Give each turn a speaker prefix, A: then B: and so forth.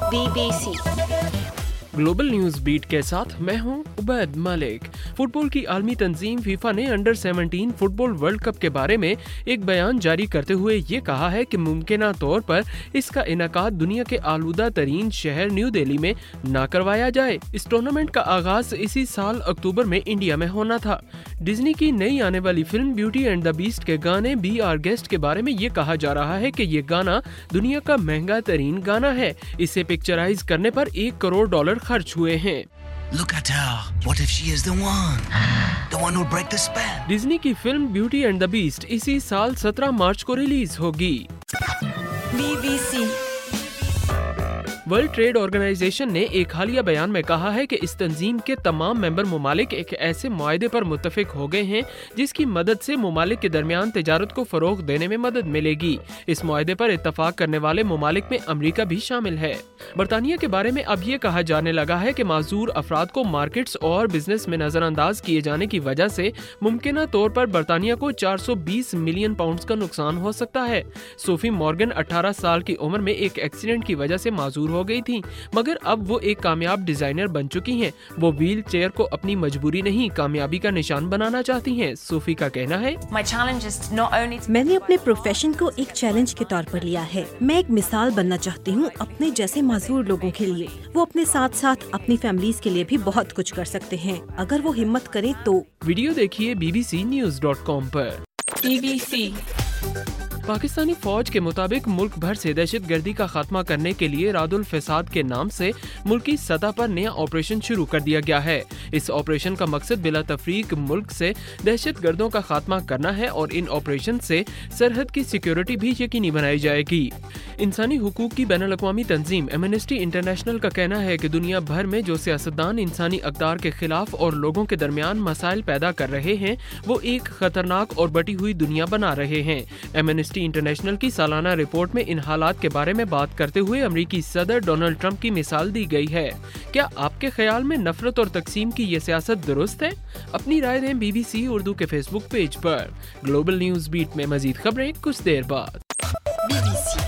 A: BBC
B: global news beat के साथ मैं हूं उबैद मलिक। फुटबॉल की आलमी तंजीम फीफा ने अंडर 17 फुटबॉल वर्ल्ड कप के बारे में एक बयान जारी करते हुए ये कहा है कि मुमकिना तौर पर इसका इनेकाद दुनिया के आलूदा तरीन शहर न्यू दिल्ली में ना करवाया जाए। इस टूर्नामेंट का आगाज इसी साल अक्टूबर में इंडिया में होना था। डिज्नी की नई आने वाली film beauty and the beast के गाने बी आर गेस्ट के बारे में ये कहा जा रहा है कि ये गाना दुनिया का महंगा तरीन गाना है। इसे पिक्चराइज करने पर $1 करोड़ खर्च हुए हैं।
C: Look at her. What if she is the one who'll break the spell?
B: Disney की film beauty and the beast इसी साल 17 मार्च को रिलीज होगी।
A: BBC
B: वर्ल्ड ट्रेड ऑर्गेनाइजेशन ने एक हालिया बयान में कहा है कि इस तंजीम के तमाम मेंबर मुमालिक एक ऐसे मुआहदे पर मुत्तफिक हो गए हैं जिसकी मदद से मुमालिक के दरमियान तिजारत को फरोग देने में मदद मिलेगी। इस मुआहदे पर इत्तफाक करने वाले मुमालिक में अमरीका भी शामिल है। बरतानिया के बारे में अब ये कहा जाने लगा है कि माजूर अफराद को मार्केट्स और बिजनेस में नजरअंदाज किए जाने की वजह से मुमकिना तौर पर बरतानिया को 420 मिलियन पाउंड का नुकसान हो सकता है। सोफी मॉर्गन 18 साल की उम्र में एक एक्सीडेंट की वजह से माजूर हो गई थी, मगर अब वो एक कामयाब डिजाइनर बन चुकी हैं। वो व्हील चेयर को अपनी मजबूरी नहीं कामयाबी का निशान बनाना चाहती हैं। सोफी का कहना है,
D: मैंने अपने प्रोफेशन को एक चैलेंज के तौर पर लिया है। मैं एक मिसाल बनना चाहती हूँ अपने जैसे माजूर लोगों के लिए। वो अपने साथ साथ अपनी फैमिलीज के लिए भी बहुत कुछ कर सकते हैं अगर वो हिम्मत करें तो।
B: वीडियो देखिए bbcnews.com पर।
A: BBC
B: पाकिस्तानी फौज के मुताबिक मुल्क भर से दहशतगर्दी का खात्मा करने के लिए रादुल फसाद के नाम से मुल्की सतह पर नया ऑपरेशन शुरू कर दिया गया है। इस ऑपरेशन का मकसद बिला तफरीक मुल्क से दहशतगर्दों का खात्मा करना है और इन ऑपरेशन से सरहद की सिक्योरिटी भी यकीनी बनाई जाएगी। इंसानी हुकूक की बैनुल-अक़वामी तंजीम एमनेस्टी इंटरनेशनल का कहना है कि दुनिया भर में जो सियासतदान इंसानी अक़दार के खिलाफ और लोगों के दरमियान मसाइल पैदा कर रहे हैं वो एक खतरनाक और बटी हुई दुनिया बना रहे हैं। एमनेस्टी इंटरनेशनल की सालाना रिपोर्ट में इन हालात के बारे में बात करते हुए अमेरिकी सदर डोनाल्ड ट्रंप की मिसाल दी गई है। क्या आपके ख्याल में नफरत और तकसीम की ये सियासत दुरुस्त है? अपनी राय दें BBC उर्दू के फेसबुक पेज पर। ग्लोबल न्यूज बीट में मजीद खबरें कुछ देर बाद।
A: BBC